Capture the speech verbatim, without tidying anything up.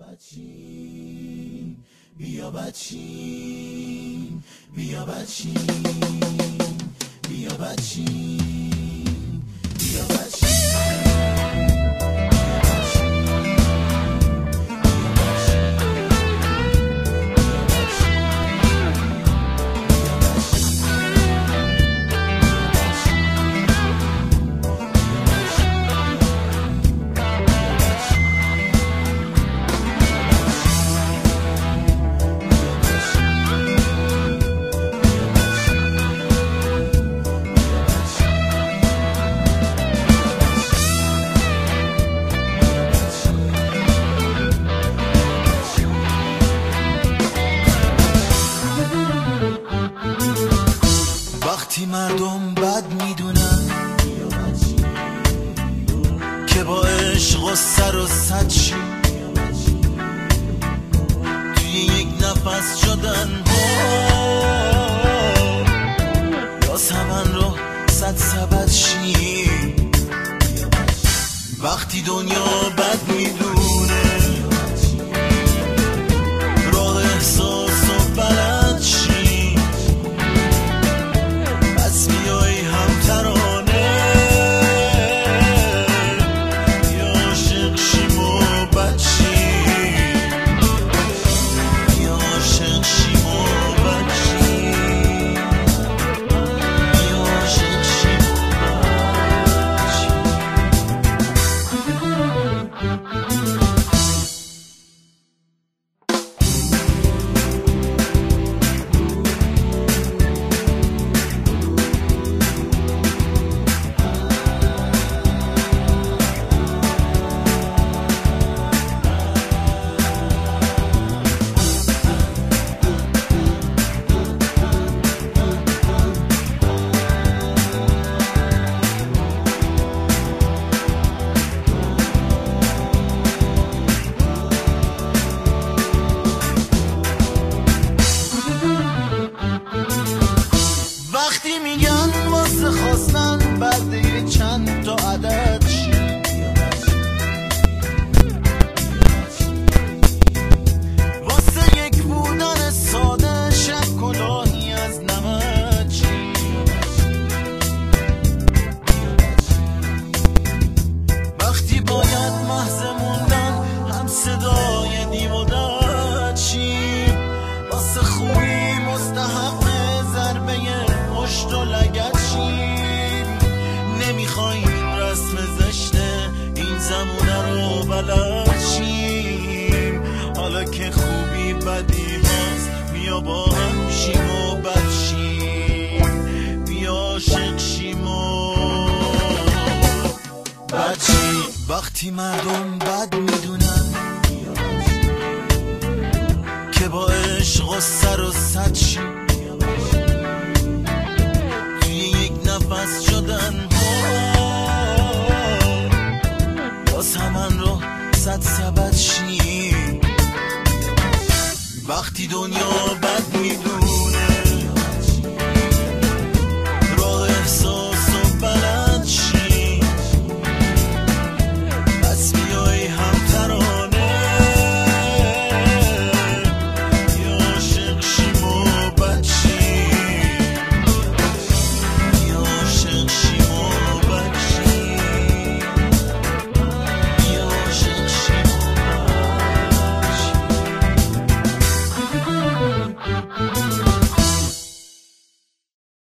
بچین بیا بچین بیا بچین بیا بچین بیا بچین وقتی مردم بد میدونن که با عشق و سر و صد شی توی یک نفس شدن یا سمن رو صد سبد شی وقتی دنیا بد میدونه راه احساس و بلد شی بس بیای هم ترانه یا عاشق شیم و بد شیم یا عاشق شیم و بد شیم یا عاشق شیم و بد شیم. وقتی میگن واسه خواستن بعد یه چند تا عدد شی واسه یک بودن ساده شب کلاهی از نمد شی وقتی باید محض موندن هم صدای دیم و دد شی واسه خوبی مستحق ضربه پشت و لگد شیم نمیخوایم این رسم زشته این زمونه رو بلد شیم حالا که خوبی بدی هست بیا با هم شیم و بد شیم بیا عاشق شیم و بد شیم وقتی مردم بد میدونن که با عشق و سر و صد شیم نفس شدن باز همن رو صد سبد شیم وقتی دنیا بد میدون